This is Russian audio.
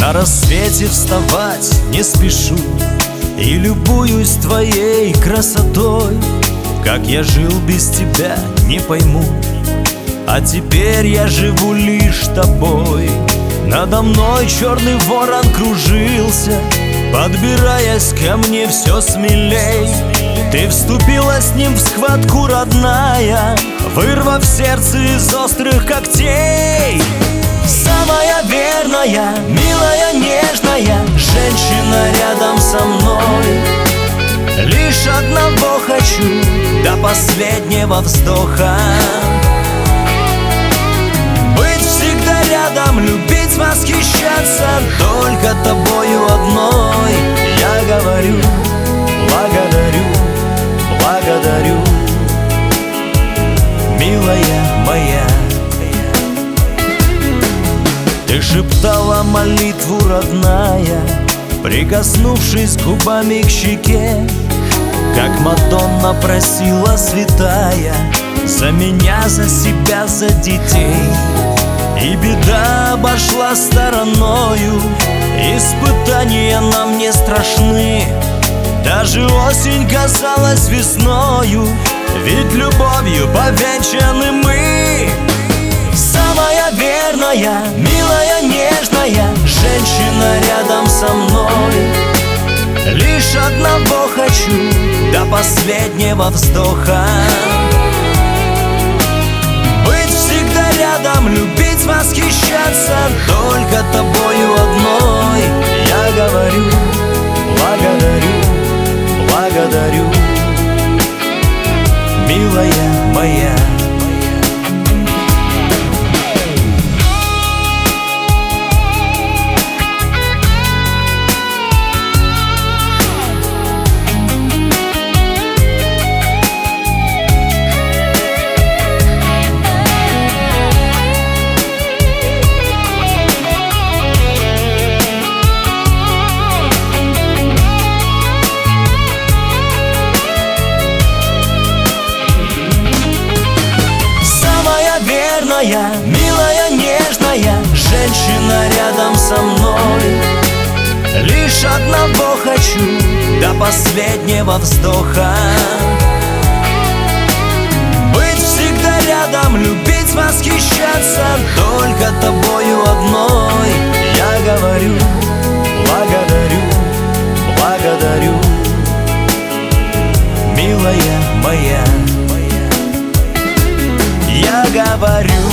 На рассвете вставать не спешу и любуюсь твоей красотой. Как я жил без тебя, не пойму, а теперь я живу лишь тобой. Надо мной черный ворон кружился, подбираясь ко мне все смелей. Ты вступила с ним в схватку, родная, вырвав сердце из острых когтей. Самая верная, милая, нежная женщина рядом со мной. Лишь одного хочу до последнего вздоха: быть всегда рядом, любить, восхищаться только тобою одной. Я говорю: благодарю, благодарю, милая моя. Ты шептала молитву, родная, прикоснувшись губами к щеке, как Мадонна просила святая за меня, за себя, за детей. И беда обошла стороною, испытания нам не страшны. Даже осень казалась весною, ведь любовью повенчаны мы. Самая верная, милая, нежная женщина рядом со мной. Лишь одного хочу до последнего вздоха: быть всегда рядом, любить, восхищаться только тобою одной. Я говорю: благодарю, благодарю, милая моя. Милая, нежная женщина рядом со мной. Лишь одного хочу до последнего вздоха: быть всегда рядом, любить, восхищаться только тобою одной. Я говорю: благодарю, благодарю, милая моя. Я говорю: